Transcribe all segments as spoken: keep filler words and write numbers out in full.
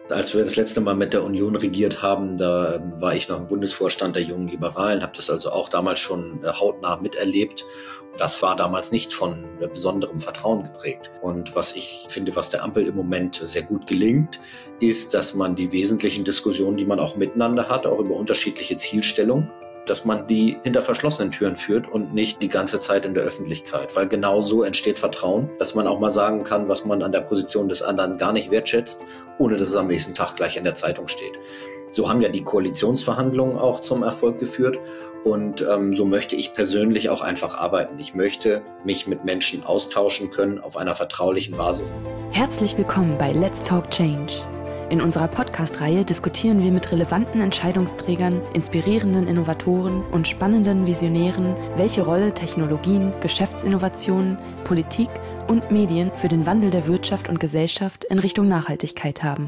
Als wir das letzte Mal mit der Union regiert haben, da war ich noch im Bundesvorstand der Jungen Liberalen, habe das also auch damals schon hautnah miterlebt. Das war damals nicht von besonderem Vertrauen geprägt. Und was ich finde, was der Ampel im Moment sehr gut gelingt, ist, dass man die wesentlichen Diskussionen, die man auch miteinander hat, auch über unterschiedliche Zielstellungen, dass man die hinter verschlossenen Türen führt und nicht die ganze Zeit in der Öffentlichkeit. Weil genau so entsteht Vertrauen, dass man auch mal sagen kann, was man an der Position des anderen gar nicht wertschätzt, ohne dass es am nächsten Tag gleich in der Zeitung steht. So haben ja die Koalitionsverhandlungen auch zum Erfolg geführt und ähm, so möchte ich persönlich auch einfach arbeiten. Ich möchte mich mit Menschen austauschen können auf einer vertraulichen Basis. Herzlich willkommen bei Let's Talk Change. In unserer Podcast-Reihe diskutieren wir mit relevanten Entscheidungsträgern, inspirierenden Innovatoren und spannenden Visionären, welche Rolle Technologien, Geschäftsinnovationen, Politik und Medien für den Wandel der Wirtschaft und Gesellschaft in Richtung Nachhaltigkeit haben.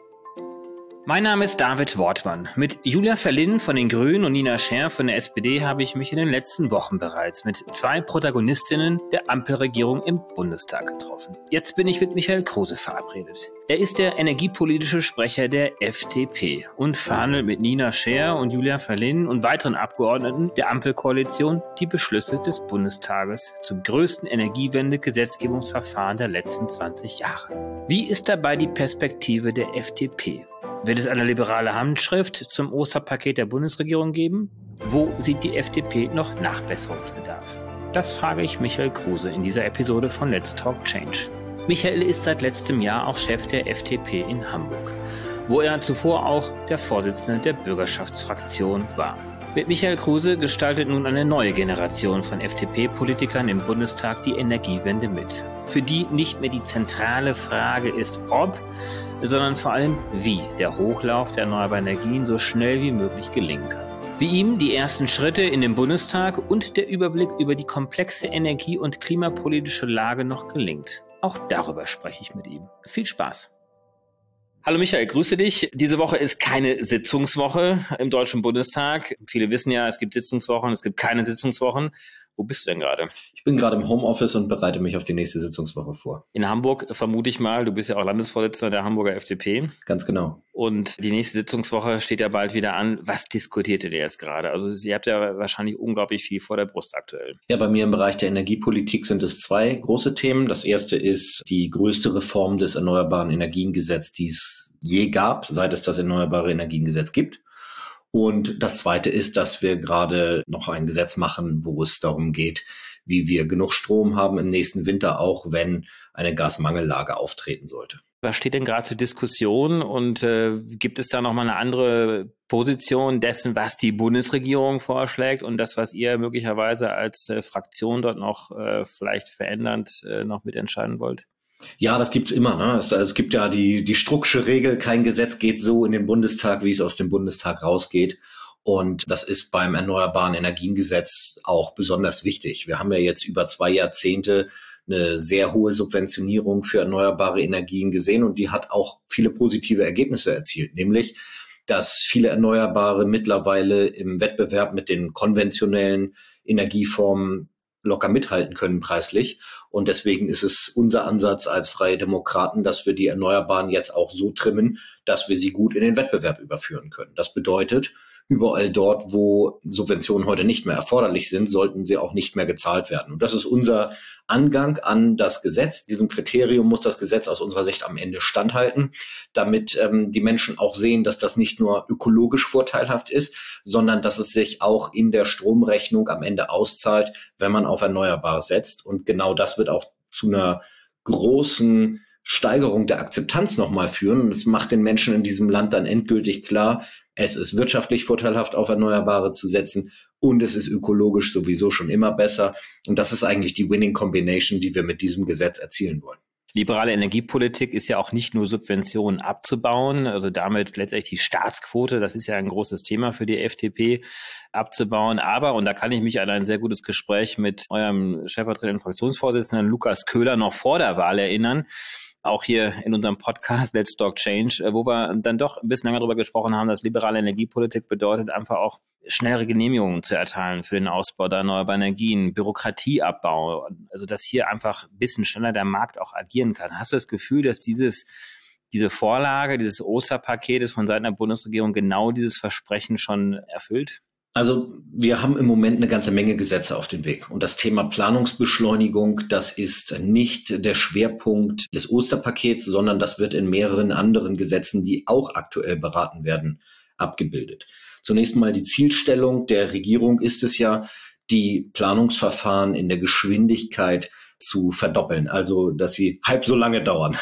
Mein Name ist David Wortmann. Mit Julia Verlin von den Grünen und Nina Scher von der S P D habe ich mich in den letzten Wochen bereits mit zwei Protagonistinnen der Ampelregierung im Bundestag getroffen. Jetzt bin ich mit Michael Kruse verabredet. Er ist der energiepolitische Sprecher der F D P und verhandelt mit Nina Scher und Julia Verlin und weiteren Abgeordneten der Ampelkoalition die Beschlüsse des Bundestages zum größten Energiewende-Gesetzgebungsverfahren der letzten zwanzig Jahre. Wie ist dabei die Perspektive der F D P? Wird es eine liberale Handschrift zum Osterpaket der Bundesregierung geben? Wo sieht die F D P noch Nachbesserungsbedarf? Das frage ich Michael Kruse in dieser Episode von Let's Talk Change. Michael ist seit letztem Jahr auch Chef der F D P in Hamburg, wo er zuvor auch der Vorsitzende der Bürgerschaftsfraktion war. Mit Michael Kruse gestaltet nun eine neue Generation von F D P-Politikern im Bundestag die Energiewende mit, für die nicht mehr die zentrale Frage ist, ob, sondern vor allem, wie der Hochlauf der erneuerbaren Energien so schnell wie möglich gelingen kann. Wie ihm die ersten Schritte in den Bundestag und der Überblick über die komplexe energie- und klimapolitische Lage noch gelingt. Auch darüber spreche ich mit ihm. Viel Spaß! Hallo Michael, grüße dich. Diese Woche ist keine Sitzungswoche im Deutschen Bundestag. Viele wissen ja, es gibt Sitzungswochen, es gibt keine Sitzungswochen. Wo bist du denn gerade? Ich bin gerade im Homeoffice und bereite mich auf die nächste Sitzungswoche vor. In Hamburg, vermute ich mal. Du bist ja auch Landesvorsitzender der Hamburger F D P. Ganz genau. Und die nächste Sitzungswoche steht ja bald wieder an. Was diskutiert ihr jetzt gerade? Also ihr habt ja wahrscheinlich unglaublich viel vor der Brust aktuell. Ja, bei mir im Bereich der Energiepolitik sind es zwei große Themen. Das erste ist die größte Reform des Erneuerbaren Energiengesetzes, die es je gab, seit es das Erneuerbare Energiengesetz gibt. Und das Zweite ist, dass wir gerade noch ein Gesetz machen, wo es darum geht, wie wir genug Strom haben im nächsten Winter, auch wenn eine Gasmangellage auftreten sollte. Was steht denn gerade zur Diskussion und äh, gibt es da nochmal eine andere Position dessen, was die Bundesregierung vorschlägt und das, was ihr möglicherweise als äh, Fraktion dort noch äh, vielleicht verändernd äh, noch mitentscheiden wollt? Ja, das gibt's immer. Ne? Es, es gibt ja die die Strucksche Regel, kein Gesetz geht so in den Bundestag, wie es aus dem Bundestag rausgeht. Und das ist beim Erneuerbaren Energiengesetz auch besonders wichtig. Wir haben ja jetzt über zwei Jahrzehnte eine sehr hohe Subventionierung für erneuerbare Energien gesehen und die hat auch viele positive Ergebnisse erzielt, nämlich dass viele Erneuerbare mittlerweile im Wettbewerb mit den konventionellen Energieformen locker mithalten können preislich. Und deswegen ist es unser Ansatz als Freie Demokraten, dass wir die Erneuerbaren jetzt auch so trimmen, dass wir sie gut in den Wettbewerb überführen können. Das bedeutet, überall dort, wo Subventionen heute nicht mehr erforderlich sind, sollten sie auch nicht mehr gezahlt werden. Und das ist unser Angang an das Gesetz. Diesem Kriterium muss das Gesetz aus unserer Sicht am Ende standhalten, damit ähm, die Menschen auch sehen, dass das nicht nur ökologisch vorteilhaft ist, sondern dass es sich auch in der Stromrechnung am Ende auszahlt, wenn man auf Erneuerbares setzt. Und genau das wird auch zu einer großen Steigerung der Akzeptanz nochmal führen. Und es macht den Menschen in diesem Land dann endgültig klar, es ist wirtschaftlich vorteilhaft, auf Erneuerbare zu setzen und es ist ökologisch sowieso schon immer besser. Und das ist eigentlich die Winning Combination, die wir mit diesem Gesetz erzielen wollen. Liberale Energiepolitik ist ja auch nicht nur Subventionen abzubauen, also damit letztendlich die Staatsquote, das ist ja ein großes Thema für die F D P, abzubauen. Aber, und da kann ich mich an ein sehr gutes Gespräch mit eurem stellvertretenden Fraktionsvorsitzenden Lukas Köhler noch vor der Wahl erinnern, auch hier in unserem Podcast Let's Talk Change, wo wir dann doch ein bisschen länger darüber gesprochen haben, dass liberale Energiepolitik bedeutet, einfach auch schnellere Genehmigungen zu erteilen für den Ausbau der erneuerbaren Energien, Bürokratieabbau, also dass hier einfach ein bisschen schneller der Markt auch agieren kann. Hast du das Gefühl, dass dieses diese Vorlage, dieses Osterpaket ist von Seiten der Bundesregierung genau dieses Versprechen schon erfüllt? Also wir haben im Moment eine ganze Menge Gesetze auf dem Weg. Und das Thema Planungsbeschleunigung, das ist nicht der Schwerpunkt des Osterpakets, sondern das wird in mehreren anderen Gesetzen, die auch aktuell beraten werden, abgebildet. Zunächst mal die Zielstellung der Regierung ist es ja, die Planungsverfahren in der Geschwindigkeit zu verdoppeln, also dass sie halb so lange dauern.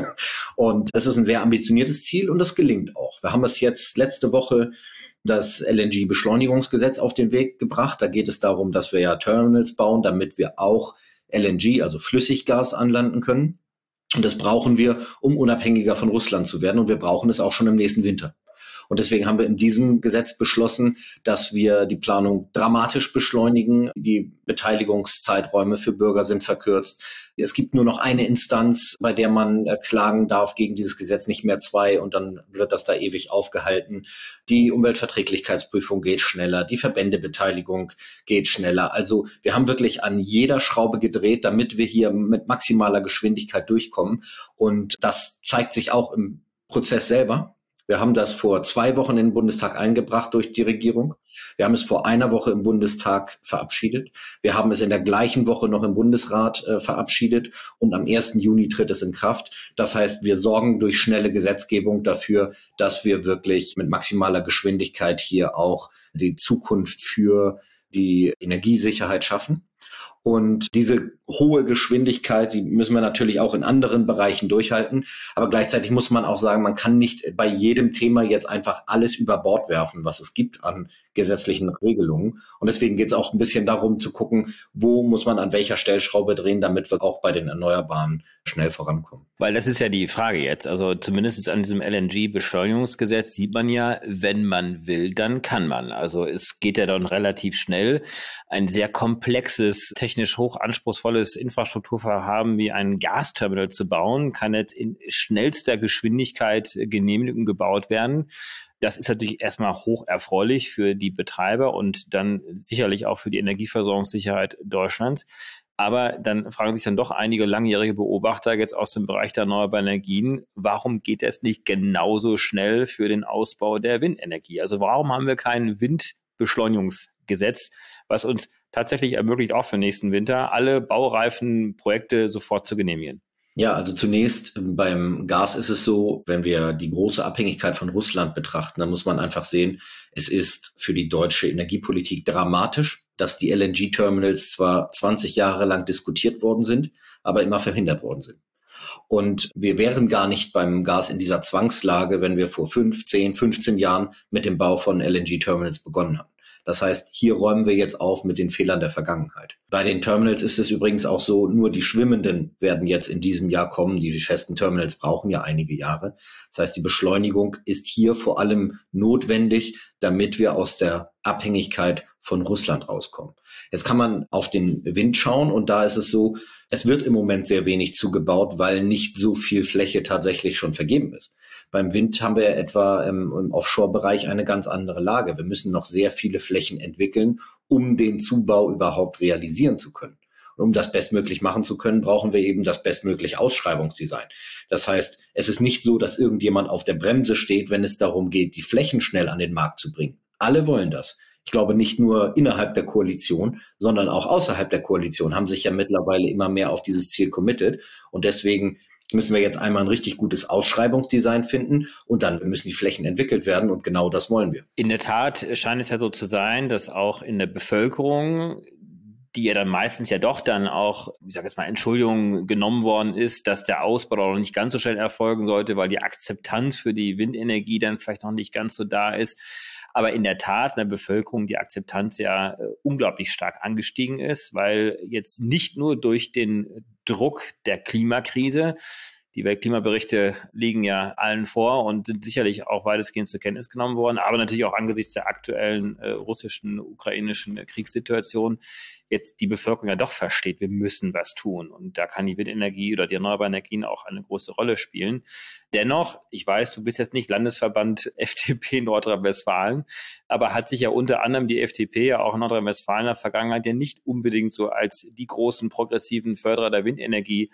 Und das ist ein sehr ambitioniertes Ziel und das gelingt auch. Wir haben es jetzt letzte Woche das L N G-Beschleunigungsgesetz auf den Weg gebracht. Da geht es darum, dass wir ja Terminals bauen, damit wir auch L N G, also Flüssiggas, anlanden können. Und das brauchen wir, um unabhängiger von Russland zu werden. Und wir brauchen es auch schon im nächsten Winter. Und deswegen haben wir in diesem Gesetz beschlossen, dass wir die Planung dramatisch beschleunigen. Die Beteiligungszeiträume für Bürger sind verkürzt. Es gibt nur noch eine Instanz, bei der man äh, klagen darf gegen dieses Gesetz, nicht mehr zwei. Und dann wird das da ewig aufgehalten. Die Umweltverträglichkeitsprüfung geht schneller. Die Verbändebeteiligung geht schneller. Also wir haben wirklich an jeder Schraube gedreht, damit wir hier mit maximaler Geschwindigkeit durchkommen. Und das zeigt sich auch im Prozess selber. Wir haben das vor zwei Wochen in den Bundestag eingebracht durch die Regierung. Wir haben es vor einer Woche im Bundestag verabschiedet. Wir haben es in der gleichen Woche noch im Bundesrat äh, verabschiedet und am ersten Juni tritt es in Kraft. Das heißt, wir sorgen durch schnelle Gesetzgebung dafür, dass wir wirklich mit maximaler Geschwindigkeit hier auch die Zukunft für die Energiesicherheit schaffen. Und diese hohe Geschwindigkeit, die müssen wir natürlich auch in anderen Bereichen durchhalten. Aber gleichzeitig muss man auch sagen, man kann nicht bei jedem Thema jetzt einfach alles über Bord werfen, was es gibt an gesetzlichen Regelungen. Und deswegen geht es auch ein bisschen darum zu gucken, wo muss man an welcher Stellschraube drehen, damit wir auch bei den Erneuerbaren schnell vorankommen. Weil das ist ja die Frage jetzt. Also zumindest an diesem L N G-Beschleunigungsgesetz sieht man ja, wenn man will, dann kann man. Also es geht ja dann relativ schnell. Ein sehr komplexes, technisch hoch anspruchsvolles Infrastrukturvorhaben wie ein Gasterminal zu bauen, kann jetzt in schnellster Geschwindigkeit genehmigt und gebaut werden. Das ist natürlich erstmal hoch erfreulich für die Betreiber und dann sicherlich auch für die Energieversorgungssicherheit Deutschlands. Aber dann fragen sich dann doch einige langjährige Beobachter jetzt aus dem Bereich der erneuerbaren Energien, warum geht es nicht genauso schnell für den Ausbau der Windenergie? Also warum haben wir kein Windbeschleunigungsgesetz, was uns tatsächlich ermöglicht, auch für nächsten Winter alle baureifen Projekte sofort zu genehmigen? Ja, also zunächst beim Gas ist es so, wenn wir die große Abhängigkeit von Russland betrachten, dann muss man einfach sehen, es ist für die deutsche Energiepolitik dramatisch, dass die L N G-Terminals zwar zwanzig Jahre lang diskutiert worden sind, aber immer verhindert worden sind. Und wir wären gar nicht beim Gas in dieser Zwangslage, wenn wir vor fünf, zehn, fünfzehn Jahren mit dem Bau von L N G-Terminals begonnen haben. Das heißt, hier räumen wir jetzt auf mit den Fehlern der Vergangenheit. Bei den Terminals ist es übrigens auch so, nur die schwimmenden werden jetzt in diesem Jahr kommen. Die festen Terminals brauchen ja einige Jahre. Das heißt, die Beschleunigung ist hier vor allem notwendig, damit wir aus der Abhängigkeit von Russland rauskommen. Jetzt kann man auf den Wind schauen und da ist es so, es wird im Moment sehr wenig zugebaut, weil nicht so viel Fläche tatsächlich schon vergeben ist. Beim Wind haben wir etwa im, im Offshore-Bereich eine ganz andere Lage. Wir müssen noch sehr viele Flächen entwickeln, um den Zubau überhaupt realisieren zu können. Und um das bestmöglich machen zu können, brauchen wir eben das bestmögliche Ausschreibungsdesign. Das heißt, es ist nicht so, dass irgendjemand auf der Bremse steht, wenn es darum geht, die Flächen schnell an den Markt zu bringen. Alle wollen das. Ich glaube, nicht nur innerhalb der Koalition, sondern auch außerhalb der Koalition haben sich ja mittlerweile immer mehr auf dieses Ziel committed. Und deswegen müssen wir jetzt einmal ein richtig gutes Ausschreibungsdesign finden und dann müssen die Flächen entwickelt werden und genau das wollen wir. In der Tat scheint es ja so zu sein, dass auch in der Bevölkerung, die ja dann meistens ja doch dann auch, ich sage jetzt mal, Entschuldigung genommen worden ist, dass der Ausbau noch nicht ganz so schnell erfolgen sollte, weil die Akzeptanz für die Windenergie dann vielleicht noch nicht ganz so da ist. Aber in der Tat in der Bevölkerung die Akzeptanz ja äh, unglaublich stark angestiegen ist, weil jetzt nicht nur durch den Druck der Klimakrise, die Weltklimaberichte liegen ja allen vor und sind sicherlich auch weitestgehend zur Kenntnis genommen worden, aber natürlich auch angesichts der aktuellen äh, russischen, ukrainischen äh, Kriegssituation jetzt die Bevölkerung ja doch versteht, wir müssen was tun. Und da kann die Windenergie oder die erneuerbaren Energien auch eine große Rolle spielen. Dennoch, ich weiß, du bist jetzt nicht Landesverband F D P Nordrhein-Westfalen, aber hat sich ja unter anderem die F D P ja auch in Nordrhein-Westfalen in der Vergangenheit ja nicht unbedingt so als die großen progressiven Förderer der Windenergie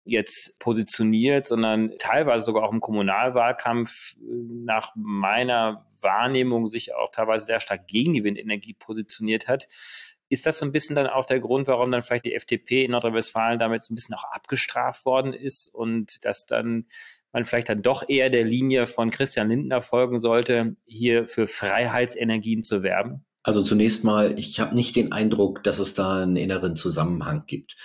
jetzt positioniert, sondern teilweise sogar auch im Kommunalwahlkampf nach meiner Wahrnehmung sich auch teilweise sehr stark gegen die Windenergie positioniert hat. Ist das so ein bisschen dann auch der Grund, warum dann vielleicht die F D P in Nordrhein-Westfalen damit so ein bisschen auch abgestraft worden ist und dass dann man vielleicht dann doch eher der Linie von Christian Lindner folgen sollte, hier für Freiheitsenergien zu werben? Also zunächst mal, ich habe nicht den Eindruck, dass es da einen inneren Zusammenhang gibt.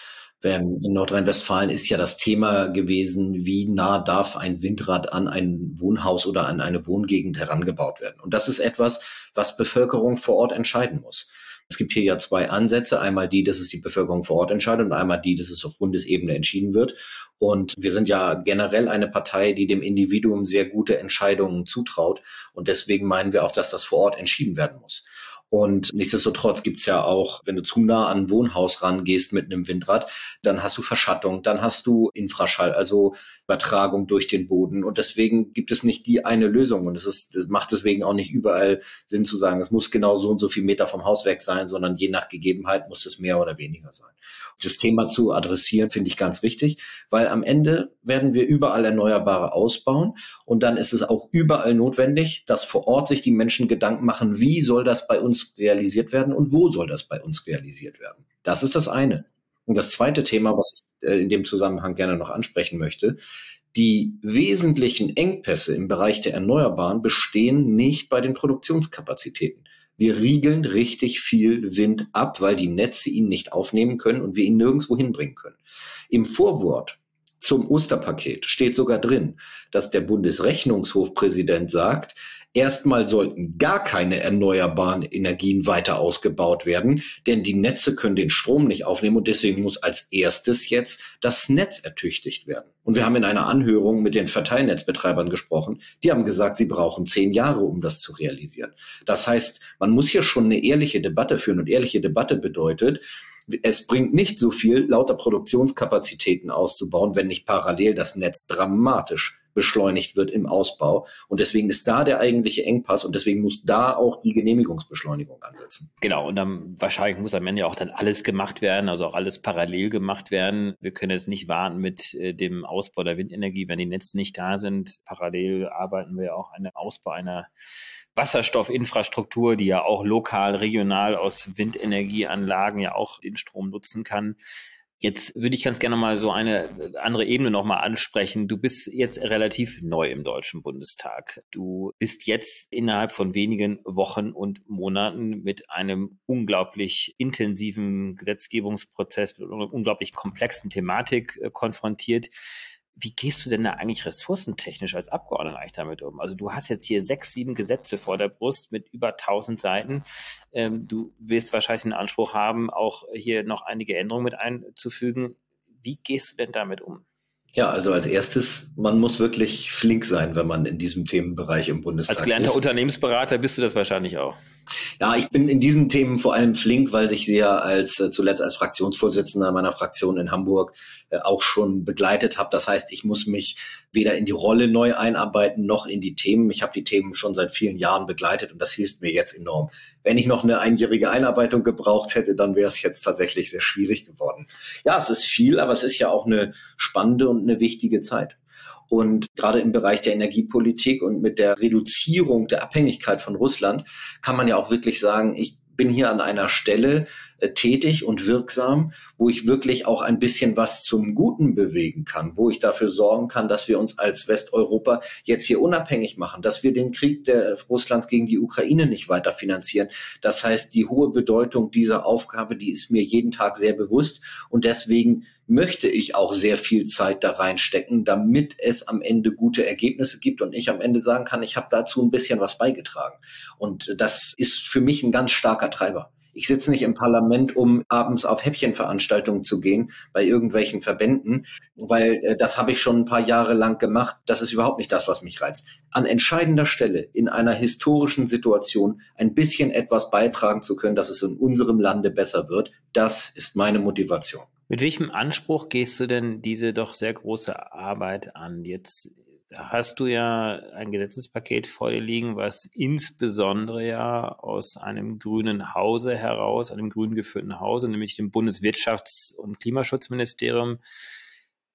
In Nordrhein-Westfalen ist ja das Thema gewesen, wie nah darf ein Windrad an ein Wohnhaus oder an eine Wohngegend herangebaut werden. Und das ist etwas, was Bevölkerung vor Ort entscheiden muss. Es gibt hier ja zwei Ansätze. Einmal die, dass es die Bevölkerung vor Ort entscheidet und einmal die, dass es auf Bundesebene entschieden wird. Und wir sind ja generell eine Partei, die dem Individuum sehr gute Entscheidungen zutraut. Und deswegen meinen wir auch, dass das vor Ort entschieden werden muss. Und nichtsdestotrotz gibt's ja auch, wenn du zu nah an ein Wohnhaus rangehst mit einem Windrad, dann hast du Verschattung, dann hast du Infraschall, also Übertragung durch den Boden. Und deswegen gibt es nicht die eine Lösung. Und es ist, das macht deswegen auch nicht überall Sinn zu sagen, es muss genau so und so viel Meter vom Haus weg sein, sondern je nach Gegebenheit muss es mehr oder weniger sein. Das Thema zu adressieren finde ich ganz wichtig, weil am Ende werden wir überall Erneuerbare ausbauen. Und dann ist es auch überall notwendig, dass vor Ort sich die Menschen Gedanken machen, wie soll das bei uns realisiert werden und wo soll das bei uns realisiert werden. Das ist das eine. Und das zweite Thema, was ich in dem Zusammenhang gerne noch ansprechen möchte, die wesentlichen Engpässe im Bereich der Erneuerbaren bestehen nicht bei den Produktionskapazitäten. Wir riegeln richtig viel Wind ab, weil die Netze ihn nicht aufnehmen können und wir ihn nirgendwo hinbringen können. Im Vorwort zum Osterpaket steht sogar drin, dass der Bundesrechnungshofpräsident sagt, erstmal sollten gar keine erneuerbaren Energien weiter ausgebaut werden, denn die Netze können den Strom nicht aufnehmen und deswegen muss als erstes jetzt das Netz ertüchtigt werden. Und wir haben in einer Anhörung mit den Verteilnetzbetreibern gesprochen, die haben gesagt, sie brauchen zehn Jahre, um das zu realisieren. Das heißt, man muss hier schon eine ehrliche Debatte führen und ehrliche Debatte bedeutet, es bringt nicht so viel, lauter Produktionskapazitäten auszubauen, wenn nicht parallel das Netz dramatisch beschleunigt wird im Ausbau. Und deswegen ist da der eigentliche Engpass und deswegen muss da auch die Genehmigungsbeschleunigung ansetzen. Genau, und dann wahrscheinlich muss am Ende auch dann alles gemacht werden, also auch alles parallel gemacht werden. Wir können jetzt nicht warten mit äh, dem Ausbau der Windenergie, wenn die Netze nicht da sind. Parallel arbeiten wir auch an dem Ausbau einer Wasserstoffinfrastruktur, die ja auch lokal, regional aus Windenergieanlagen ja auch den Strom nutzen kann. Jetzt würde ich ganz gerne mal so eine andere Ebene nochmal ansprechen. Du bist jetzt relativ neu im Deutschen Bundestag. Du bist jetzt innerhalb von wenigen Wochen und Monaten mit einem unglaublich intensiven Gesetzgebungsprozess, mit einer unglaublich komplexen Thematik äh, konfrontiert. Wie gehst du denn da eigentlich ressourcentechnisch als Abgeordneter eigentlich damit um? Also du hast jetzt hier sechs, sieben Gesetze vor der Brust mit über tausend Seiten. Ähm, du wirst wahrscheinlich den Anspruch haben, auch hier noch einige Änderungen mit einzufügen. Wie gehst du denn damit um? Ja, also als erstes, man muss wirklich flink sein, wenn man in diesem Themenbereich im Bundestag ist. Als gelernter Unternehmensberater bist du das wahrscheinlich auch. Ja, ich bin in diesen Themen vor allem flink, weil ich sie ja als äh, zuletzt als Fraktionsvorsitzender meiner Fraktion in Hamburg äh, auch schon begleitet habe. Das heißt, ich muss mich weder in die Rolle neu einarbeiten noch in die Themen. Ich habe die Themen schon seit vielen Jahren begleitet und das hilft mir jetzt enorm. Wenn ich noch eine einjährige Einarbeitung gebraucht hätte, dann wäre es jetzt tatsächlich sehr schwierig geworden. Ja, es ist viel, aber es ist ja auch eine spannende und eine wichtige Zeit. Und gerade im Bereich der Energiepolitik und mit der Reduzierung der Abhängigkeit von Russland kann man ja auch wirklich sagen, ich bin hier an einer Stelle äh, tätig und wirksam, wo ich wirklich auch ein bisschen was zum Guten bewegen kann, wo ich dafür sorgen kann, dass wir uns als Westeuropa jetzt hier unabhängig machen, dass wir den Krieg der Russlands gegen die Ukraine nicht weiter finanzieren. Das heißt, die hohe Bedeutung dieser Aufgabe, die ist mir jeden Tag sehr bewusst und deswegen möchte ich auch sehr viel Zeit da reinstecken, damit es am Ende gute Ergebnisse gibt und ich am Ende sagen kann, ich habe dazu ein bisschen was beigetragen. Und das ist für mich ein ganz starker Treiber. Ich sitze nicht im Parlament, um abends auf Häppchenveranstaltungen zu gehen bei irgendwelchen Verbänden, weil äh, das habe ich schon ein paar Jahre lang gemacht. Das ist überhaupt nicht das, was mich reizt. An entscheidender Stelle in einer historischen Situation ein bisschen etwas beitragen zu können, dass es in unserem Lande besser wird, das ist meine Motivation. Mit welchem Anspruch gehst du denn diese doch sehr große Arbeit an? Jetzt hast du ja ein Gesetzespaket vor dir liegen, was insbesondere ja aus einem grünen Hause heraus, einem grün geführten Hause, nämlich dem Bundeswirtschafts- und Klimaschutzministerium,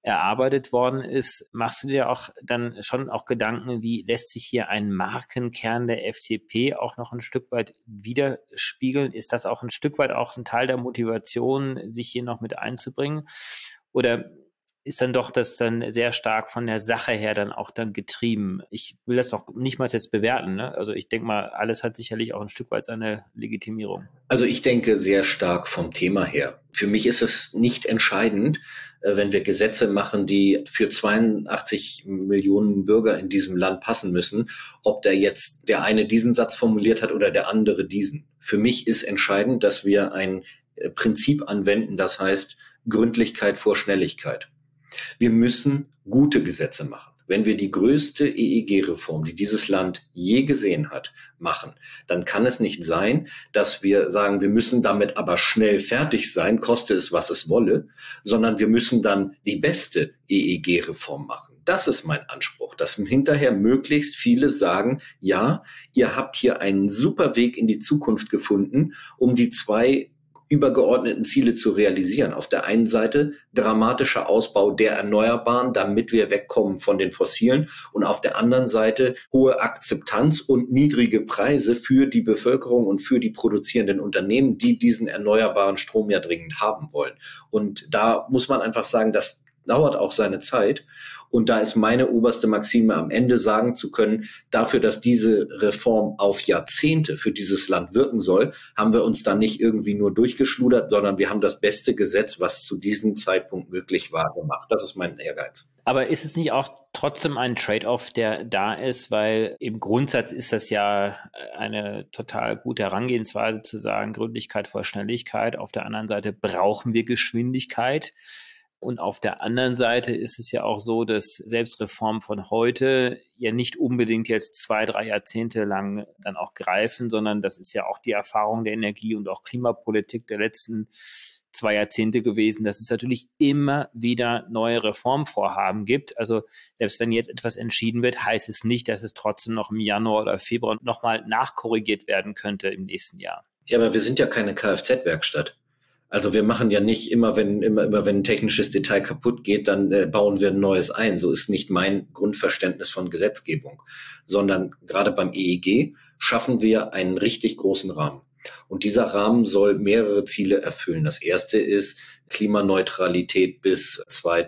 erarbeitet worden ist, machst du dir auch dann schon auch Gedanken, wie lässt sich hier ein Markenkern der F D P auch noch ein Stück weit widerspiegeln? Ist das auch ein Stück weit auch ein Teil der Motivation, sich hier noch mit einzubringen? Oder ist dann doch das dann sehr stark von der Sache her dann auch dann getrieben? Ich will das doch nicht mal jetzt bewerten, ne? Also ich denke mal, alles hat sicherlich auch ein Stück weit seine Legitimierung. Also ich denke sehr stark vom Thema her. Für mich ist es nicht entscheidend, wenn wir Gesetze machen, die für zweiundachtzig Millionen Bürger in diesem Land passen müssen, ob da jetzt der eine diesen Satz formuliert hat oder der andere diesen. Für mich ist entscheidend, dass wir ein Prinzip anwenden, das heißt Gründlichkeit vor Schnelligkeit. Wir müssen gute Gesetze machen. Wenn wir die größte E E G-Reform, die dieses Land je gesehen hat, machen, dann kann es nicht sein, dass wir sagen, wir müssen damit aber schnell fertig sein, koste es, was es wolle, sondern wir müssen dann die beste E E G-Reform machen. Das ist mein Anspruch, dass hinterher möglichst viele sagen, ja, ihr habt hier einen super Weg in die Zukunft gefunden, um die zwei übergeordneten Ziele zu realisieren. Auf der einen Seite dramatischer Ausbau der Erneuerbaren, damit wir wegkommen von den Fossilen, und auf der anderen Seite hohe Akzeptanz und niedrige Preise für die Bevölkerung und für die produzierenden Unternehmen, die diesen erneuerbaren Strom ja dringend haben wollen. Und da muss man einfach sagen, das dauert auch seine Zeit. Und da ist meine oberste Maxime, am Ende sagen zu können, dafür, dass diese Reform auf Jahrzehnte für dieses Land wirken soll, haben wir uns da nicht irgendwie nur durchgeschludert, sondern wir haben das beste Gesetz, was zu diesem Zeitpunkt möglich war, gemacht. Das ist mein Ehrgeiz. Aber ist es nicht auch trotzdem ein Trade-off, der da ist? Weil im Grundsatz ist das ja eine total gute Herangehensweise zu sagen, Gründlichkeit vor Schnelligkeit. Auf der anderen Seite brauchen wir Geschwindigkeit. Und auf der anderen Seite ist es ja auch so, dass selbst Reformen von heute ja nicht unbedingt jetzt zwei, drei Jahrzehnte lang dann auch greifen, sondern das ist ja auch die Erfahrung der Energie- und auch Klimapolitik der letzten zwei Jahrzehnte gewesen, dass es natürlich immer wieder neue Reformvorhaben gibt. Also selbst wenn jetzt etwas entschieden wird, heißt es nicht, dass es trotzdem noch im Januar oder Februar nochmal nachkorrigiert werden könnte im nächsten Jahr. Ja, aber wir sind ja keine Kfz-Werkstatt. Also wir machen ja nicht immer, wenn immer, immer wenn ein technisches Detail kaputt geht, dann äh, bauen wir ein neues ein. So ist nicht mein Grundverständnis von Gesetzgebung, sondern gerade beim E E G schaffen wir einen richtig großen Rahmen. Und dieser Rahmen soll mehrere Ziele erfüllen. Das erste ist Klimaneutralität bis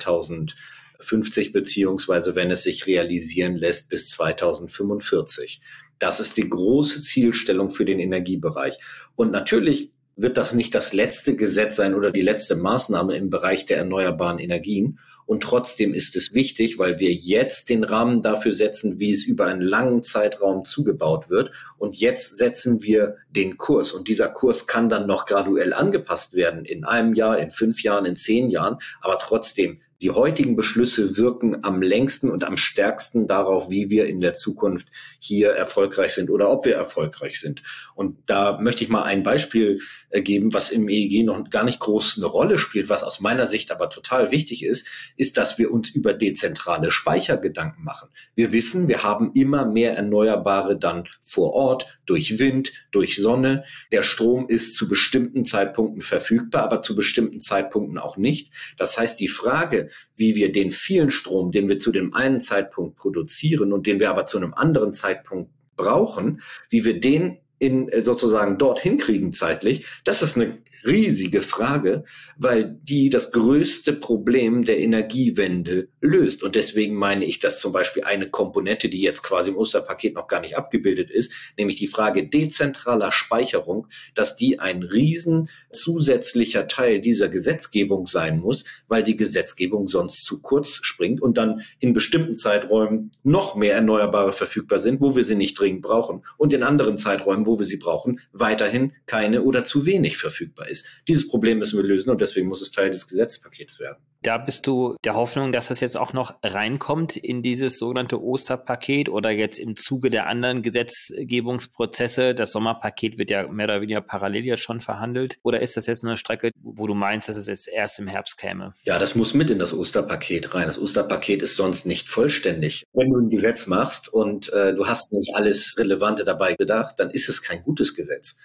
zweitausendfünfzig, beziehungsweise wenn es sich realisieren lässt, bis zweitausendfünfundvierzig. Das ist die große Zielstellung für den Energiebereich. Und natürlich wird das nicht das letzte Gesetz sein oder die letzte Maßnahme im Bereich der erneuerbaren Energien. Und trotzdem ist es wichtig, weil wir jetzt den Rahmen dafür setzen, wie es über einen langen Zeitraum zugebaut wird. Und jetzt setzen wir den Kurs. Und dieser Kurs kann dann noch graduell angepasst werden in einem Jahr, in fünf Jahren, in zehn Jahren. Aber trotzdem, die heutigen Beschlüsse wirken am längsten und am stärksten darauf, wie wir in der Zukunft hier erfolgreich sind oder ob wir erfolgreich sind. Und da möchte ich mal ein Beispiel geben, was im E E G noch gar nicht groß eine Rolle spielt, was aus meiner Sicht aber total wichtig ist, ist, dass wir uns über dezentrale Speicher Gedanken machen. Wir wissen, wir haben immer mehr Erneuerbare dann vor Ort, durch Wind, durch Sonne. Der Strom ist zu bestimmten Zeitpunkten verfügbar, aber zu bestimmten Zeitpunkten auch nicht. Das heißt, die Frage, wie wir den vielen Strom, den wir zu dem einen Zeitpunkt produzieren und den wir aber zu einem anderen Zeitpunkt brauchen, wie wir den in sozusagen dorthin kriegen zeitlich, das ist eine riesige Frage, weil die das größte Problem der Energiewende löst. Und deswegen meine ich, dass zum Beispiel eine Komponente, die jetzt quasi im Osterpaket noch gar nicht abgebildet ist, nämlich die Frage dezentraler Speicherung, dass die ein riesen zusätzlicher Teil dieser Gesetzgebung sein muss, weil die Gesetzgebung sonst zu kurz springt und dann in bestimmten Zeiträumen noch mehr Erneuerbare verfügbar sind, wo wir sie nicht dringend brauchen, und in anderen Zeiträumen, wo wir sie brauchen, weiterhin keine oder zu wenig verfügbar ist. Dieses Problem müssen wir lösen und deswegen muss es Teil des Gesetzespakets werden. Da bist du der Hoffnung, dass das jetzt auch noch reinkommt in dieses sogenannte Osterpaket oder jetzt im Zuge der anderen Gesetzgebungsprozesse? Das Sommerpaket wird ja mehr oder weniger parallel jetzt schon verhandelt. Oder ist das jetzt eine Strecke, wo du meinst, dass es jetzt erst im Herbst käme? Ja, das muss mit in das Osterpaket rein. Das Osterpaket ist sonst nicht vollständig. Wenn du ein Gesetz machst und äh, du hast nicht alles Relevante dabei gedacht, dann ist es kein gutes Gesetz.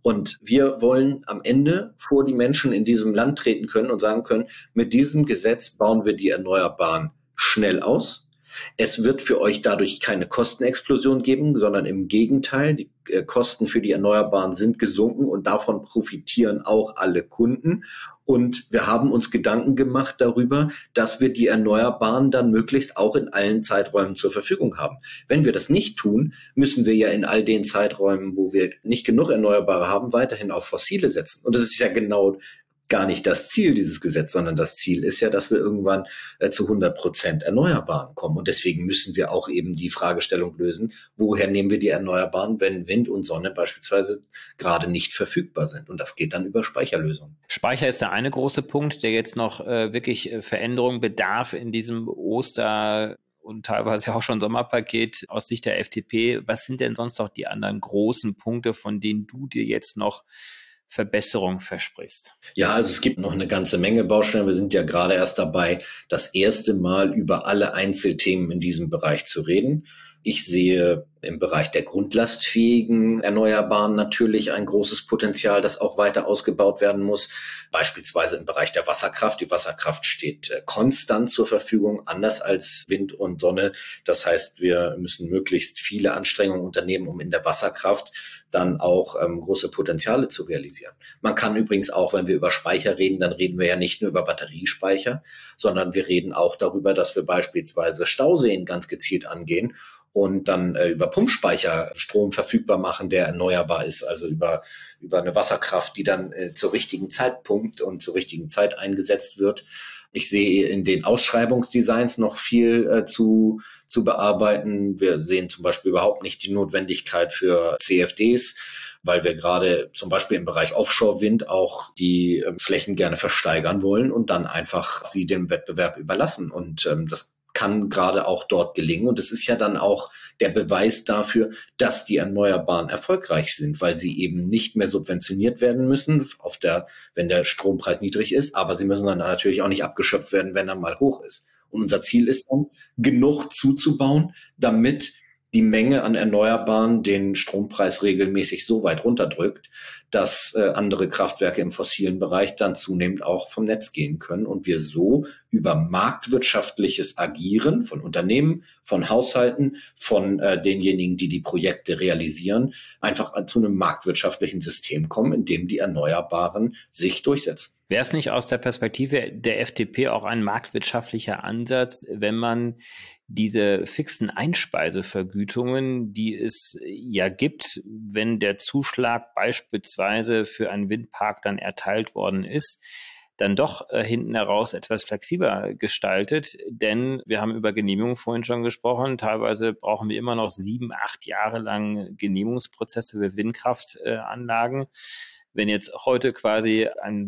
Und wir wollen am Ende vor die Menschen in diesem Land treten können und sagen können, mit diesem Gesetz bauen wir die Erneuerbaren schnell aus. Es wird für euch dadurch keine Kostenexplosion geben, sondern im Gegenteil, die äh, Kosten für die Erneuerbaren sind gesunken und davon profitieren auch alle Kunden. Und wir haben uns Gedanken gemacht darüber, dass wir die Erneuerbaren dann möglichst auch in allen Zeiträumen zur Verfügung haben. Wenn wir das nicht tun, müssen wir ja in all den Zeiträumen, wo wir nicht genug Erneuerbare haben, weiterhin auf Fossile setzen. Und das ist ja genau gar nicht das Ziel dieses Gesetzes, sondern das Ziel ist ja, dass wir irgendwann äh, zu hundert Prozent Erneuerbaren kommen. Und deswegen müssen wir auch eben die Fragestellung lösen, woher nehmen wir die Erneuerbaren, wenn Wind und Sonne beispielsweise gerade nicht verfügbar sind. Und das geht dann über Speicherlösungen. Speicher ist der eine große Punkt, der jetzt noch äh, wirklich äh, Veränderung bedarf in diesem Oster- und teilweise auch schon Sommerpaket aus Sicht der F D P. Was sind denn sonst noch die anderen großen Punkte, von denen du dir jetzt noch Verbesserung versprichst? Ja, also es gibt noch eine ganze Menge Baustellen. Wir sind ja gerade erst dabei, das erste Mal über alle Einzelthemen in diesem Bereich zu reden. Ich sehe im Bereich der grundlastfähigen Erneuerbaren natürlich ein großes Potenzial, das auch weiter ausgebaut werden muss. Beispielsweise im Bereich der Wasserkraft. Die Wasserkraft steht äh, konstant zur Verfügung, anders als Wind und Sonne. Das heißt, wir müssen möglichst viele Anstrengungen unternehmen, um in der Wasserkraft dann auch ähm, große Potenziale zu realisieren. Man kann übrigens auch, wenn wir über Speicher reden, dann reden wir ja nicht nur über Batteriespeicher, sondern wir reden auch darüber, dass wir beispielsweise Stauseen ganz gezielt angehen und dann äh, über Pumpspeicher Strom verfügbar machen, der erneuerbar ist, also über über eine Wasserkraft, die dann äh, zur richtigen Zeitpunkt und zur richtigen Zeit eingesetzt wird. Ich sehe in den Ausschreibungsdesigns noch viel äh, zu zu bearbeiten. Wir sehen zum Beispiel überhaupt nicht die Notwendigkeit für C F Ds, weil wir gerade zum Beispiel im Bereich Offshore-Wind auch die äh, Flächen gerne versteigern wollen und dann einfach sie dem Wettbewerb überlassen. Und ähm, das kann gerade auch dort gelingen. Und es ist ja dann auch der Beweis dafür, dass die Erneuerbaren erfolgreich sind, weil sie eben nicht mehr subventioniert werden müssen, auf der, wenn der Strompreis niedrig ist, aber sie müssen dann natürlich auch nicht abgeschöpft werden, wenn er mal hoch ist. Und unser Ziel ist dann, genug zuzubauen, damit die Menge an Erneuerbaren den Strompreis regelmäßig so weit runterdrückt, dass äh, andere Kraftwerke im fossilen Bereich dann zunehmend auch vom Netz gehen können und wir so über marktwirtschaftliches Agieren von Unternehmen, von Haushalten, von äh, denjenigen, die die Projekte realisieren, einfach zu einem marktwirtschaftlichen System kommen, in dem die Erneuerbaren sich durchsetzen. Wäre es nicht aus der Perspektive der F D P auch ein marktwirtschaftlicher Ansatz, wenn man diese fixen Einspeisevergütungen, die es ja gibt, wenn der Zuschlag beispielsweise für einen Windpark dann erteilt worden ist, dann doch äh, hinten heraus etwas flexibler gestaltet, denn wir haben über Genehmigungen vorhin schon gesprochen. Teilweise brauchen wir immer noch sieben, acht Jahre lang Genehmigungsprozesse für Windkraftanlagen. Wenn jetzt heute quasi ein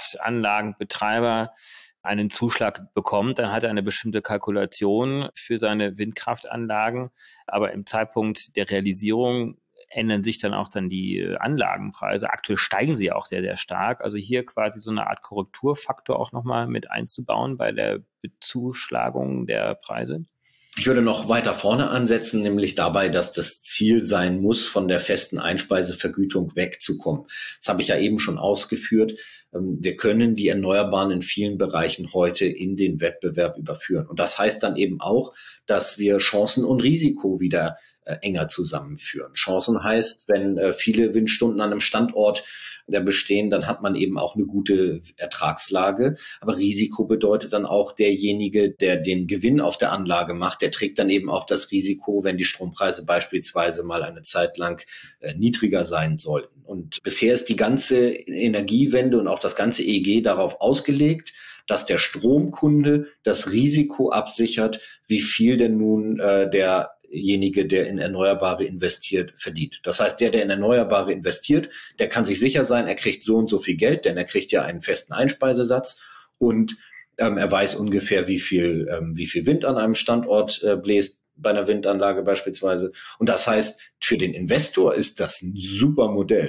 Windkraftanlagenbetreiber einen Zuschlag bekommt, dann hat er eine bestimmte Kalkulation für seine Windkraftanlagen, aber im Zeitpunkt der Realisierung ändern sich dann auch dann die Anlagenpreise. Aktuell steigen sie auch sehr, sehr stark. Also hier quasi so eine Art Korrekturfaktor auch nochmal mit einzubauen bei der Bezuschlagung der Preise. Ich würde noch weiter vorne ansetzen, nämlich dabei, dass das Ziel sein muss, von der festen Einspeisevergütung wegzukommen. Das habe ich ja eben schon ausgeführt. Wir können die Erneuerbaren in vielen Bereichen heute in den Wettbewerb überführen. Und das heißt dann eben auch, dass wir Chancen und Risiko wieder äh, enger zusammenführen. Chancen heißt, wenn äh, viele Windstunden an einem Standort der bestehen, dann hat man eben auch eine gute Ertragslage. Aber Risiko bedeutet dann auch, derjenige, der den Gewinn auf der Anlage macht, der trägt dann eben auch das Risiko, wenn die Strompreise beispielsweise mal eine Zeit lang äh, niedriger sein sollten. Und bisher ist die ganze Energiewende und auch das ganze E E G darauf ausgelegt, dass der Stromkunde das Risiko absichert, wie viel denn nun äh, der derjenige, der in Erneuerbare investiert, verdient. Das heißt, der, der in Erneuerbare investiert, der kann sich sicher sein, er kriegt so und so viel Geld, denn er kriegt ja einen festen Einspeisesatz und ähm, er weiß ungefähr, wie viel, ähm, wie viel Wind an einem Standort äh, bläst, bei einer Windanlage beispielsweise. Und das heißt, für den Investor ist das ein super Modell.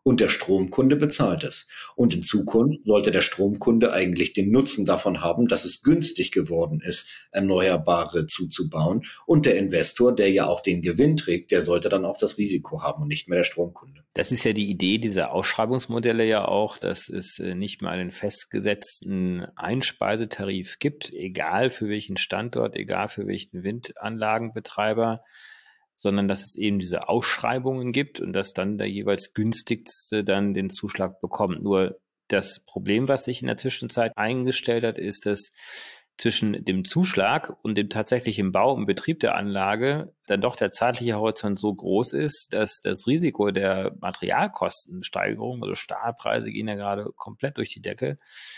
und der Stromkunde bezahlt es. Und in Zukunft sollte der Stromkunde eigentlich den Nutzen davon haben, dass es günstig geworden ist, Erneuerbare zuzubauen. Und der Investor, der ja auch den Gewinn trägt, der sollte dann auch das Risiko haben und nicht mehr der Stromkunde. Das ist ja die Idee dieser Ausschreibungsmodelle ja auch, dass es nicht mal einen festgesetzten Einspeisetarif gibt, egal für welchen Standort, egal für welchen Windanlagenbetreiber, sondern dass es eben diese Ausschreibungen gibt und dass dann der jeweils günstigste dann den Zuschlag bekommt. Nur das Problem, was sich in der Zwischenzeit eingestellt hat, ist, dass zwischen dem Zuschlag und dem tatsächlichen Bau und Betrieb der Anlage dann doch der zeitliche Horizont so groß ist, dass das Risiko der Materialkostensteigerung, also Stahlpreise gehen ja gerade komplett durch die Decke,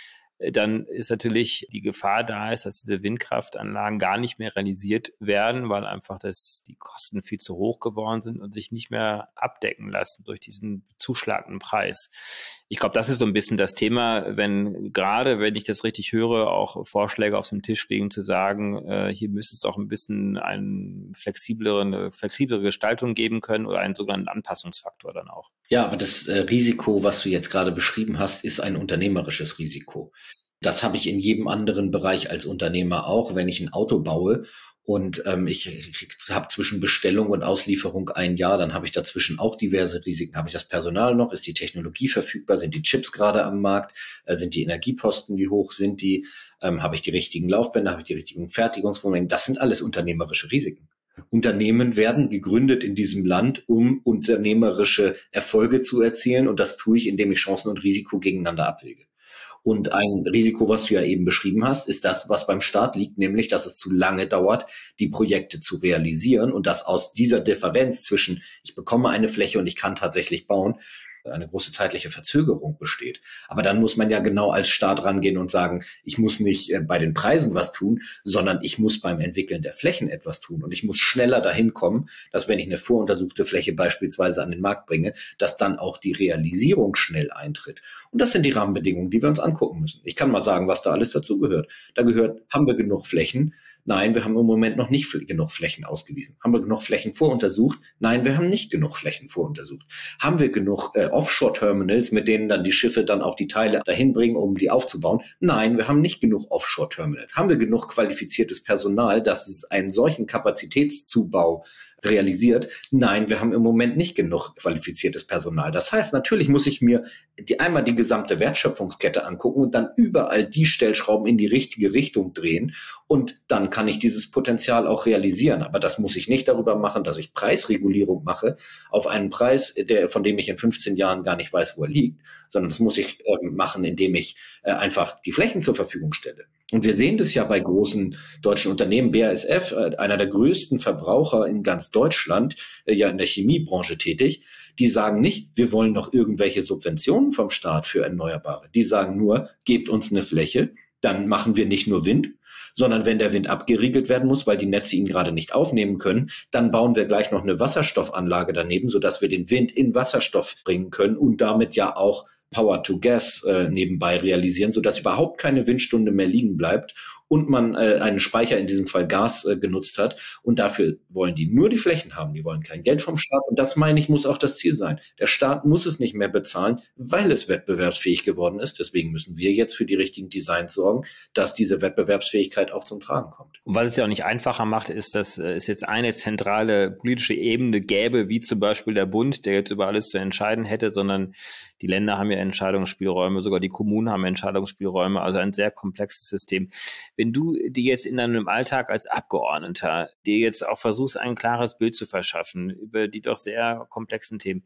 dann ist natürlich die Gefahr da ist, dass diese Windkraftanlagen gar nicht mehr realisiert werden, weil einfach das, die Kosten viel zu hoch geworden sind und sich nicht mehr abdecken lassen durch diesen zuschlagenden Preis. Ich glaube, das ist so ein bisschen das Thema, wenn gerade, wenn ich das richtig höre, auch Vorschläge auf dem Tisch liegen, zu sagen, äh, hier müsste es auch ein bisschen eine flexiblere, eine flexiblere Gestaltung geben können oder einen sogenannten Anpassungsfaktor dann auch. Ja, aber das äh, Risiko, was du jetzt gerade beschrieben hast, ist ein unternehmerisches Risiko. Das habe ich in jedem anderen Bereich als Unternehmer auch, wenn ich ein Auto baue und ähm, ich habe zwischen Bestellung und Auslieferung ein Jahr, dann habe ich dazwischen auch diverse Risiken. Habe ich das Personal noch? Ist die Technologie verfügbar? Sind die Chips gerade am Markt? Äh, sind die Energieposten, wie hoch sind die? Ähm, habe ich die richtigen Laufbänder? Habe ich die richtigen Fertigungsvormengen? Das sind alles unternehmerische Risiken. Unternehmen werden gegründet in diesem Land, um unternehmerische Erfolge zu erzielen. Und das tue ich, indem ich Chancen und Risiko gegeneinander abwäge. Und ein Risiko, was du ja eben beschrieben hast, ist das, was beim Staat liegt, nämlich, dass es zu lange dauert, die Projekte zu realisieren und dass aus dieser Differenz zwischen, ich bekomme eine Fläche und ich kann tatsächlich bauen, eine große zeitliche Verzögerung besteht. Aber dann muss man ja genau als Staat rangehen und sagen, ich muss nicht äh, bei den Preisen was tun, sondern ich muss beim Entwickeln der Flächen etwas tun. Und ich muss schneller dahin kommen, dass wenn ich eine voruntersuchte Fläche beispielsweise an den Markt bringe, dass dann auch die Realisierung schnell eintritt. Und das sind die Rahmenbedingungen, die wir uns angucken müssen. Ich kann mal sagen, was da alles dazu gehört. Da gehört, haben wir genug Flächen? Nein, wir haben im Moment noch nicht genug Flächen ausgewiesen. Haben wir genug Flächen voruntersucht? Nein, wir haben nicht genug Flächen voruntersucht. Haben wir genug äh, Offshore-Terminals, mit denen dann die Schiffe dann auch die Teile dahin bringen, um die aufzubauen? Nein, wir haben nicht genug Offshore-Terminals. Haben wir genug qualifiziertes Personal, dass es einen solchen Kapazitätszubau realisiert? Nein, wir haben im Moment nicht genug qualifiziertes Personal. Das heißt, natürlich muss ich mir die, einmal die gesamte Wertschöpfungskette angucken und dann überall die Stellschrauben in die richtige Richtung drehen und dann kann ich dieses Potenzial auch realisieren. Aber das muss ich nicht darüber machen, dass ich Preisregulierung mache auf einen Preis, der, von dem ich in fünfzehn Jahren gar nicht weiß, wo er liegt, sondern das muss ich äh, machen, indem ich äh, einfach die Flächen zur Verfügung stelle. Und wir sehen das ja bei großen deutschen Unternehmen, B A S F, äh, einer der größten Verbraucher in ganz Deutschland, äh, ja in der Chemiebranche tätig, die sagen nicht, wir wollen noch irgendwelche Subventionen vom Staat für Erneuerbare. Die sagen nur, gebt uns eine Fläche, dann machen wir nicht nur Wind, sondern wenn der Wind abgeriegelt werden muss, weil die Netze ihn gerade nicht aufnehmen können, dann bauen wir gleich noch eine Wasserstoffanlage daneben, sodass wir den Wind in Wasserstoff bringen können und damit ja auch Power to Gas äh, nebenbei realisieren, sodass überhaupt keine Windstunde mehr liegen bleibt und man äh, einen Speicher, in diesem Fall Gas, äh, genutzt hat. Und dafür wollen die nur die Flächen haben. Die wollen kein Geld vom Staat. Und das, meine ich, muss auch das Ziel sein. Der Staat muss es nicht mehr bezahlen, weil es wettbewerbsfähig geworden ist. Deswegen müssen wir jetzt für die richtigen Designs sorgen, dass diese Wettbewerbsfähigkeit auch zum Tragen kommt. Und was es ja auch nicht einfacher macht, ist, dass es jetzt eine zentrale politische Ebene gäbe, wie zum Beispiel der Bund, der jetzt über alles zu entscheiden hätte, sondern die Länder haben ja Entscheidungsspielräume, sogar die Kommunen haben Entscheidungsspielräume, also ein sehr komplexes System. Wenn du dir jetzt in deinem Alltag als Abgeordneter dir jetzt auch versuchst, ein klares Bild zu verschaffen über die doch sehr komplexen Themen,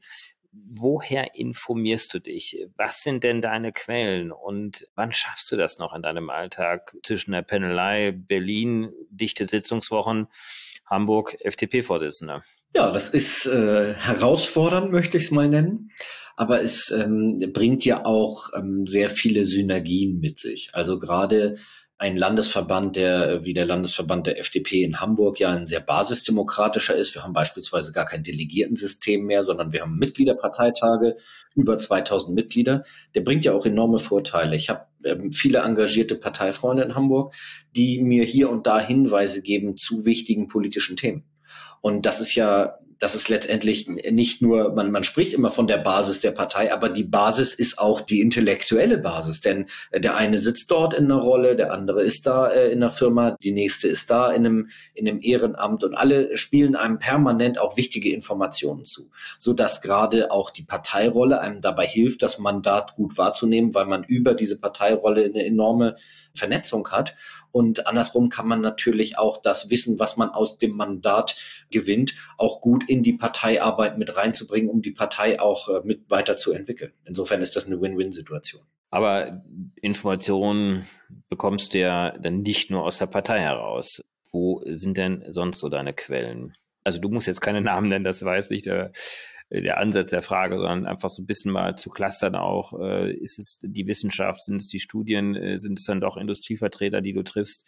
woher informierst du dich? Was sind denn deine Quellen und wann schaffst du das noch in deinem Alltag zwischen der Pendelei, Berlin, dichte Sitzungswochen, Hamburg, F D P-Vorsitzender? Ja, das ist äh, herausfordernd, möchte ich es mal nennen. Aber es ähm, bringt ja auch ähm, sehr viele Synergien mit sich. Also gerade ein Landesverband, der wie der Landesverband der F D P in Hamburg ja ein sehr basisdemokratischer ist. Wir haben beispielsweise gar kein Delegiertensystem mehr, sondern wir haben Mitgliederparteitage, über zweitausend Mitglieder. Der bringt ja auch enorme Vorteile. Ich habe ähm, viele engagierte Parteifreunde in Hamburg, die mir hier und da Hinweise geben zu wichtigen politischen Themen. Und das ist ja das ist letztendlich nicht nur, man, man spricht immer von der Basis der Partei, aber die Basis ist auch die intellektuelle Basis, denn der eine sitzt dort in einer Rolle, der andere ist da äh, in einer Firma, die nächste ist da in einem, in einem Ehrenamt und alle spielen einem permanent auch wichtige Informationen zu, sodass gerade auch die Parteirolle einem dabei hilft, das Mandat gut wahrzunehmen, weil man über diese Parteirolle eine enorme Vernetzung hat. Und andersrum kann man natürlich auch das Wissen, was man aus dem Mandat gewinnt, auch gut in die Parteiarbeit mit reinzubringen, um die Partei auch äh, mit weiterzuentwickeln. Insofern ist das eine Win-Win-Situation. Aber Informationen bekommst du ja dann nicht nur aus der Partei heraus. Wo sind denn sonst so deine Quellen? Also du musst jetzt keine Namen nennen, das weiß ich, der, der Ansatz der Frage, sondern einfach so ein bisschen mal zu clustern auch. Äh, ist es die Wissenschaft, sind es die Studien, äh, sind es dann doch Industrievertreter, die du triffst,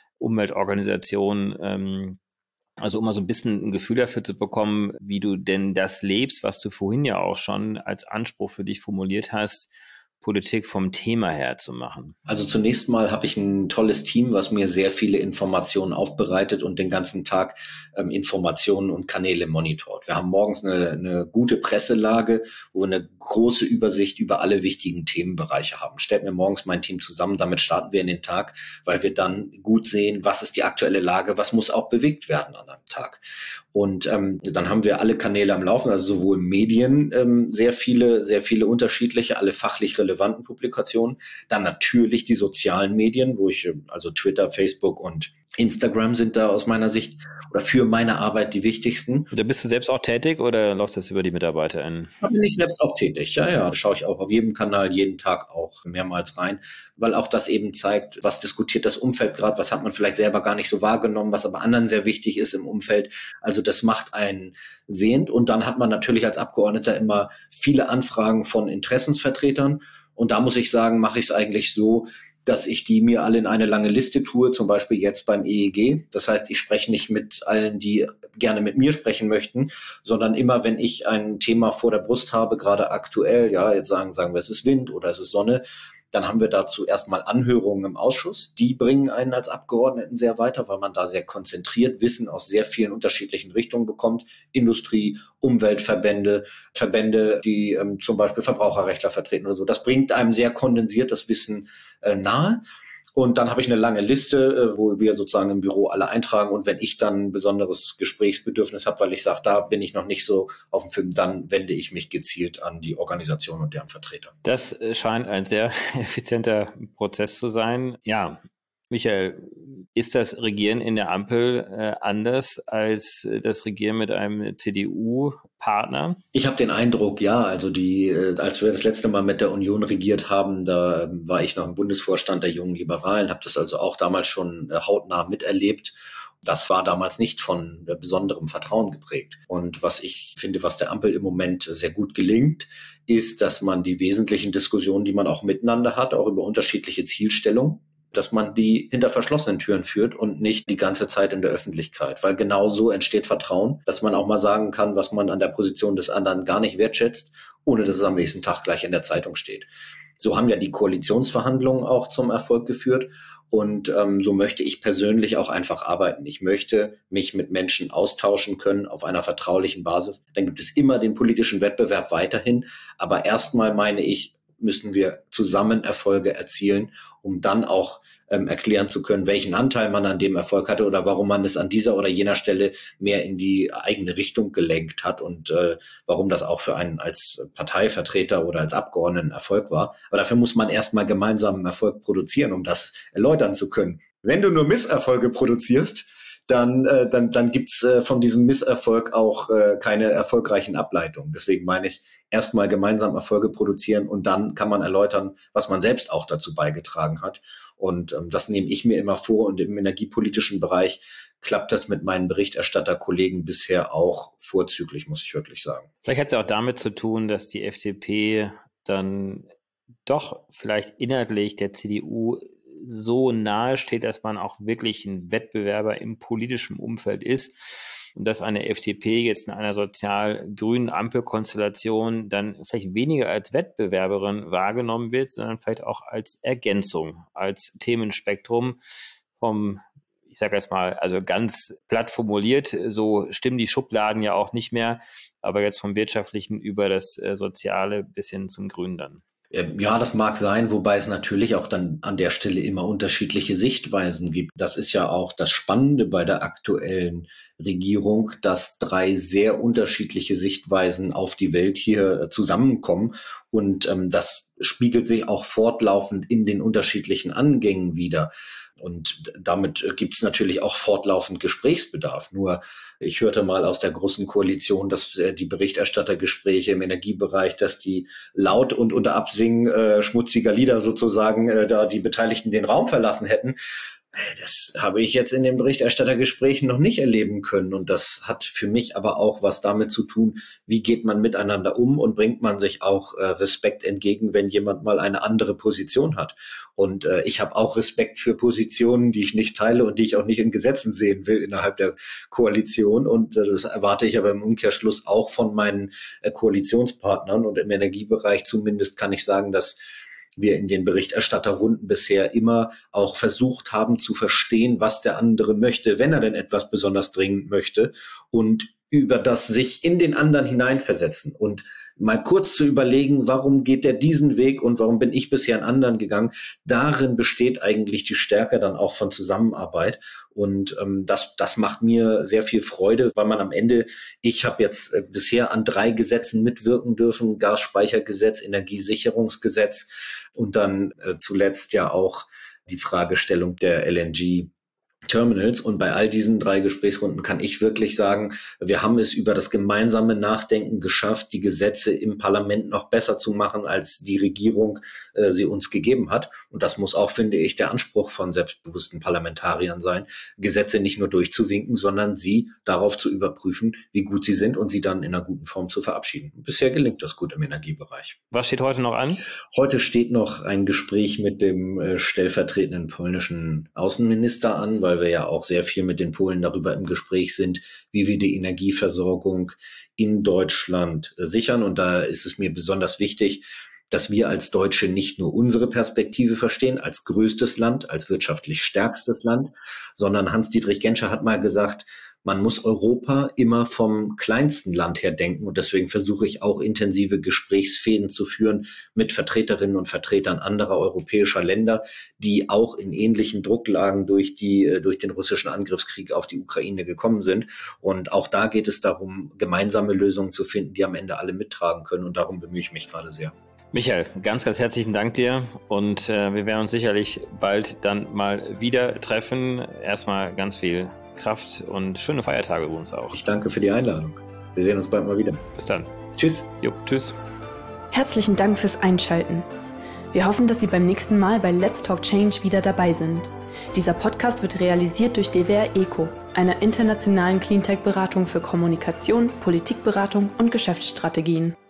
Umweltorganisationen, ähm, also um mal so ein bisschen ein Gefühl dafür zu bekommen, wie du denn das lebst, was du vorhin ja auch schon als Anspruch für dich formuliert hast, Politik vom Thema her zu machen? Also zunächst mal habe ich ein tolles Team, was mir sehr viele Informationen aufbereitet und den ganzen Tag ähm, Informationen und Kanäle monitort. Wir haben morgens eine, eine gute Presselage, wo wir eine große Übersicht über alle wichtigen Themenbereiche haben. Stellt mir morgens mein Team zusammen, damit starten wir in den Tag, weil wir dann gut sehen, was ist die aktuelle Lage, was muss auch bewegt werden an einem Tag. Und ähm, dann haben wir alle Kanäle am Laufen, also sowohl Medien, ähm, sehr viele, sehr viele unterschiedliche, alle fachlich relevanten Publikationen. Dann natürlich die sozialen Medien, wo ich, also Twitter, Facebook und Instagram sind da aus meiner Sicht oder für meine Arbeit die wichtigsten. Da bist du selbst auch tätig oder läuft das über die MitarbeiterInnen? Da bin ich selbst auch tätig, ja, ja. Da schaue ich auch auf jedem Kanal jeden Tag auch mehrmals rein, weil auch das eben zeigt, was diskutiert das Umfeld gerade, was hat man vielleicht selber gar nicht so wahrgenommen, was aber anderen sehr wichtig ist im Umfeld. Also das macht einen sehend und dann hat man natürlich als Abgeordneter immer viele Anfragen von Interessensvertretern und da muss ich sagen, mache ich es eigentlich so, dass ich die mir alle in eine lange Liste tue, zum Beispiel jetzt beim E E G. Das heißt, ich spreche nicht mit allen, die gerne mit mir sprechen möchten, sondern immer, wenn ich ein Thema vor der Brust habe, gerade aktuell, ja, jetzt sagen, sagen wir, es ist Wind oder es ist Sonne, dann haben wir dazu erstmal Anhörungen im Ausschuss. Die bringen einen als Abgeordneten sehr weiter, weil man da sehr konzentriert Wissen aus sehr vielen unterschiedlichen Richtungen bekommt. Industrie, Umweltverbände, Verbände, die ähm, zum Beispiel Verbraucherrechtler vertreten oder so. Das bringt einem sehr kondensiert das Wissen äh, nahe. Und dann habe ich eine lange Liste, wo wir sozusagen im Büro alle eintragen. Und wenn ich dann ein besonderes Gesprächsbedürfnis habe, weil ich sage, da bin ich noch nicht so auf dem Film, dann wende ich mich gezielt an die Organisation und deren Vertreter. Das scheint ein sehr effizienter Prozess zu sein. Ja, Michael, ist das Regieren in der Ampel äh, anders als das Regieren mit einem C D U-Partner? Ich habe den Eindruck, ja, also die, äh, als wir das letzte Mal mit der Union regiert haben, da äh, war ich noch im Bundesvorstand der Jungen Liberalen, habe das also auch damals schon äh, hautnah miterlebt. Das war damals nicht von äh, besonderem Vertrauen geprägt. Und was ich finde, was der Ampel im Moment sehr gut gelingt, ist, dass man die wesentlichen Diskussionen, die man auch miteinander hat, auch über unterschiedliche Zielstellungen, dass man die hinter verschlossenen Türen führt und nicht die ganze Zeit in der Öffentlichkeit. Weil genau so entsteht Vertrauen, dass man auch mal sagen kann, was man an der Position des anderen gar nicht wertschätzt, ohne dass es am nächsten Tag gleich in der Zeitung steht. So haben ja die Koalitionsverhandlungen auch zum Erfolg geführt. Und ähm, so möchte ich persönlich auch einfach arbeiten. Ich möchte mich mit Menschen austauschen können auf einer vertraulichen Basis. Dann gibt es immer den politischen Wettbewerb weiterhin. Aber erstmal meine ich, müssen wir zusammen Erfolge erzielen, um dann auch ähm, erklären zu können, welchen Anteil man an dem Erfolg hatte oder warum man es an dieser oder jener Stelle mehr in die eigene Richtung gelenkt hat und äh, warum das auch für einen als Parteivertreter oder als Abgeordneten Erfolg war. Aber dafür muss man erstmal gemeinsamen Erfolg produzieren, um das erläutern zu können. Wenn du nur Misserfolge produzierst, dann, äh, dann, dann gibt's äh, von diesem Misserfolg auch äh, keine erfolgreichen Ableitungen. Deswegen meine ich, erstmal gemeinsam Erfolge produzieren und dann kann man erläutern, was man selbst auch dazu beigetragen hat. Und ähm, das nehme ich mir immer vor. Und im energiepolitischen Bereich klappt das mit meinen Berichterstatterkollegen bisher auch vorzüglich, muss ich wirklich sagen. Vielleicht hat es ja auch damit zu tun, dass die F D P dann doch vielleicht inhaltlich der C D U so nahe steht, dass man auch wirklich ein Wettbewerber im politischen Umfeld ist und dass eine F D P jetzt in einer sozial-grünen Ampelkonstellation dann vielleicht weniger als Wettbewerberin wahrgenommen wird, sondern vielleicht auch als Ergänzung, als Themenspektrum vom ich sage jetzt mal, also ganz platt formuliert, so stimmen die Schubladen ja auch nicht mehr, aber jetzt vom Wirtschaftlichen über das äh, Soziale bis hin zum Grünen dann. Ja, das mag sein, wobei es natürlich auch dann an der Stelle immer unterschiedliche Sichtweisen gibt. Das ist ja auch das Spannende bei der aktuellen Regierung, dass drei sehr unterschiedliche Sichtweisen auf die Welt hier zusammenkommen. Und ähm, das spiegelt sich auch fortlaufend in den unterschiedlichen Angängen wider. Und damit gibt es natürlich auch fortlaufend Gesprächsbedarf. Nur ich hörte mal aus der großen Koalition, dass äh, die Berichterstattergespräche im Energiebereich, dass die laut und unter Absingen äh, schmutziger Lieder sozusagen äh, da die Beteiligten den Raum verlassen hätten. Das habe ich jetzt in den Berichterstattergesprächen noch nicht erleben können. Und das hat für mich aber auch was damit zu tun, wie geht man miteinander um und bringt man sich auch äh, Respekt entgegen, wenn jemand mal eine andere Position hat. Und äh, ich habe auch Respekt für Positionen, die ich nicht teile und die ich auch nicht in Gesetzen sehen will innerhalb der Koalition. Und äh, das erwarte ich aber im Umkehrschluss auch von meinen äh, Koalitionspartnern. Und im Energiebereich zumindest kann ich sagen, dass wir in den Berichterstatterrunden bisher immer auch versucht haben zu verstehen, was der andere möchte, wenn er denn etwas besonders dringend möchte, und über das sich in den anderen hineinversetzen und mal kurz zu überlegen, warum geht der diesen Weg und warum bin ich bisher einen anderen gegangen. Darin besteht eigentlich die Stärke dann auch von Zusammenarbeit. Und ähm, das, das macht mir sehr viel Freude, weil man am Ende, ich habe jetzt äh, bisher an drei Gesetzen mitwirken dürfen, Gasspeichergesetz, Energiesicherungsgesetz und dann äh, zuletzt ja auch die Fragestellung der L N G Terminals. Und bei all diesen drei Gesprächsrunden kann ich wirklich sagen, wir haben es über das gemeinsame Nachdenken geschafft, die Gesetze im Parlament noch besser zu machen, als die Regierung äh, sie uns gegeben hat. Und das muss auch, finde ich, der Anspruch von selbstbewussten Parlamentariern sein, Gesetze nicht nur durchzuwinken, sondern sie darauf zu überprüfen, wie gut sie sind und sie dann in einer guten Form zu verabschieden. Bisher gelingt das gut im Energiebereich. Was steht heute noch an? Heute steht noch ein Gespräch mit dem äh, stellvertretenden polnischen Außenminister an, weil wir ja auch sehr viel mit den Polen darüber im Gespräch sind, wie wir die Energieversorgung in Deutschland äh, sichern. Und da ist es mir besonders wichtig, dass wir als Deutsche nicht nur unsere Perspektive verstehen, als größtes Land, als wirtschaftlich stärkstes Land, sondern Hans-Dietrich Genscher hat mal gesagt, man muss Europa immer vom kleinsten Land her denken. Und deswegen versuche ich auch intensive Gesprächsfäden zu führen mit Vertreterinnen und Vertretern anderer europäischer Länder, die auch in ähnlichen Drucklagen durch die, durch den russischen Angriffskrieg auf die Ukraine gekommen sind. Und auch da geht es darum, gemeinsame Lösungen zu finden, die am Ende alle mittragen können. Und darum bemühe ich mich gerade sehr. Michael, ganz, ganz herzlichen Dank dir und äh, wir werden uns sicherlich bald dann mal wieder treffen. Erstmal ganz viel Kraft und schöne Feiertage übrigens auch. Ich danke für die Einladung. Wir sehen uns bald mal wieder. Bis dann. Tschüss. Jo, tschüss. Herzlichen Dank fürs Einschalten. Wir hoffen, dass Sie beim nächsten Mal bei Let's Talk Change wieder dabei sind. Dieser Podcast wird realisiert durch D W R ECO, einer internationalen Cleantech-Beratung für Kommunikation, Politikberatung und Geschäftsstrategien.